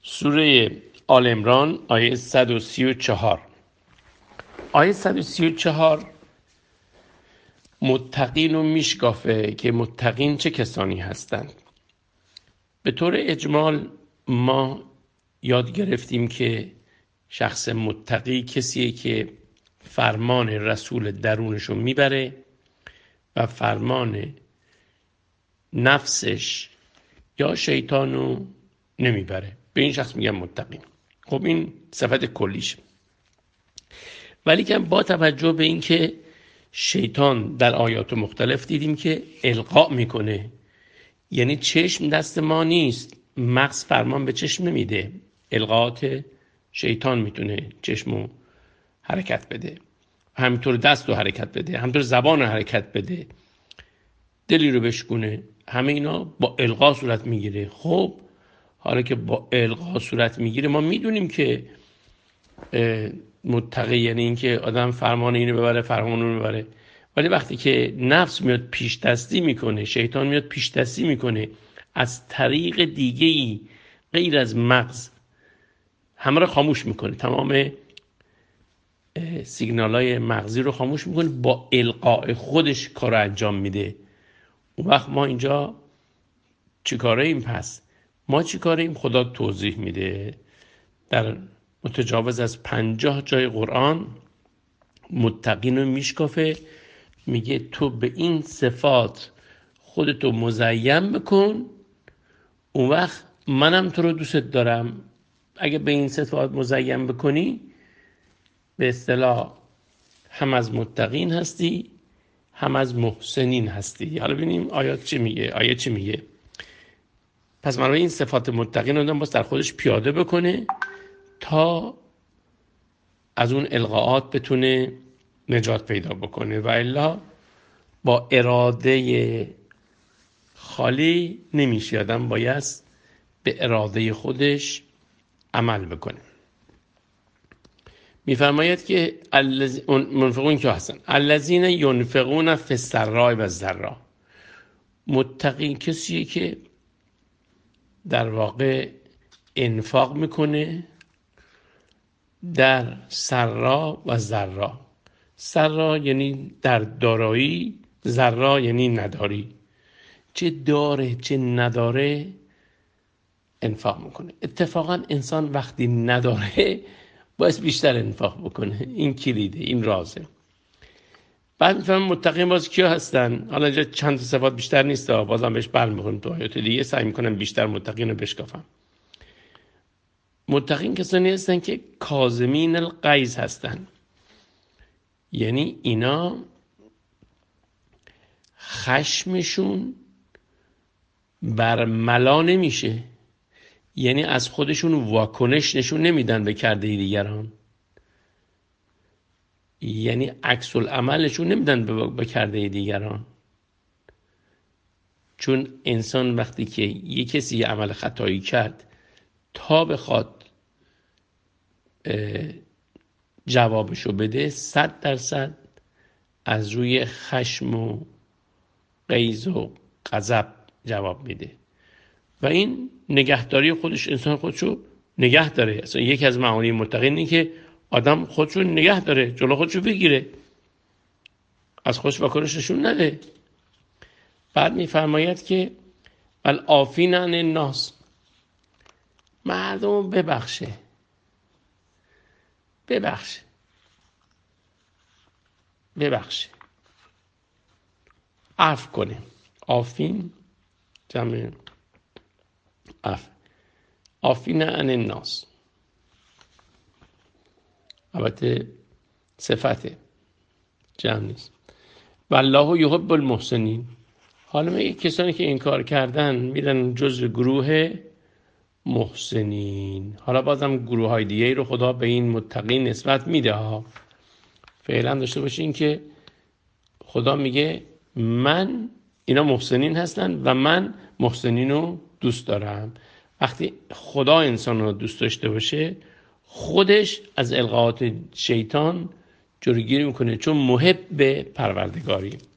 سوره آل عمران آیه 134. آیه 134 متقین رو میشکافه که متقین چه کسانی هستند. به طور اجمال ما یاد گرفتیم که شخص متقی کسیه که فرمان رسول درونش رو میبره و فرمان نفسش یا شیطانو نمیبره. به این شخص میگن متقین. خب این صفت کلیش. ولی که با توجه به این که شیطان در آیات مختلف دیدیم که القا میکنه، یعنی چشم دست ما نیست، مغز فرمان به چشم نمیده، القاات شیطان میتونه چشمو حرکت بده، همینطور دست رو حرکت بده، همینطور زبان رو حرکت بده، دلی رو بشکونه. همه اینا با القا صورت میگیره. خب حالا که با القا صورت میگیره، ما میدونیم که متقی یعنی این که آدم فرمان اینو ببره، فرمان اونو ببره. ولی وقتی که نفس میاد پیش دستی میکنه، شیطان میاد پیش دستی میکنه، از طریق دیگه‌ای غیر از مغز همه رو خاموش میکنه، تمام سیگنالای مغزی رو خاموش میکنه، با القاء خودش کار انجام میده. اون وقت ما اینجا چی کاره ایم؟ پس ما چی کاره ایم؟ خدا توضیح میده در متجاوز از 50 جای قرآن متقین رو میشکافه، میگه تو به این صفات خودتو مزین بکن، اون وقت منم تو رو دوست دارم. اگه به این صفات مزین بکنی، به اصطلاح هم از متقین هستی هم از محسنین هستی. حالا ببینیم آیات چی میگه. آیه چی میگه؟ پس من این صفات متقین رو باز در خودش پیاده بکنه تا از اون القاءات بتونه نجات پیدا بکنه، و الا با اراده خالی نمیشه. آدم باید به اراده خودش عمل بکنه. میفرماید که منفقون که هستن الذین ینفقون فی السراء و الضراء. متقی کسیه که در واقع انفاق میکنه در سرا و ضرا. سرا یعنی در دارایی، ضرا یعنی نداری. چه داره چه نداره انفاق میکنه. اتفاقا انسان وقتی نداره باید بیشتر انفاق بکنه. این کلیده، این رازه. بعد میفهمم متقین باز کیا هستن. حالا اینجا چند صفات بیشتر نیست، بازم بهش برمیخوریم تو آیات دیگه، سعی میکنم بیشتر متقین رو بشکافم. متقین کسانی هستن که کاظمین الغیظ هستن، یعنی اینا خشمشون برملا نمیشه، یعنی از خودشون واکنش نشون نمیدن به کرده دیگران، یعنی عکس العمل نشون نمیدن به کرده دیگران. چون انسان وقتی که یک کسی یه عمل خطایی کرد، تا بخواد جوابشو بده 100% از روی خشم و غیظ و غضب جواب میده، و این نگهداری خودش، انسان خودشو نگه داره. اصلا یکی از معانی متقین اینه که آدم خودشو نگه داره، جلو خودشو بگیره، از خودش واکنش نشون نده. بعد میفرماید که والعافین عن الناس، مردم ببخشه عفو کنه. عافین جمع عفو، عافین عن الناس البته صفته، جمع نیست. والله یحب المحسنین. حالا میگه کسانی که این کار کردن میرن جزء گروه محسنین. حالا بازم گروه های دیگه رو خدا به این متقین نسبت میده ها. فعلا داشته باشین که خدا میگه من اینا محسنین هستن و من محسنین رو دوست دارم. وقتی خدا انسان رو دوست داشته باشه، خودش از القاءات شیطان جلوگیری میکنه، چون محب پروردگاری.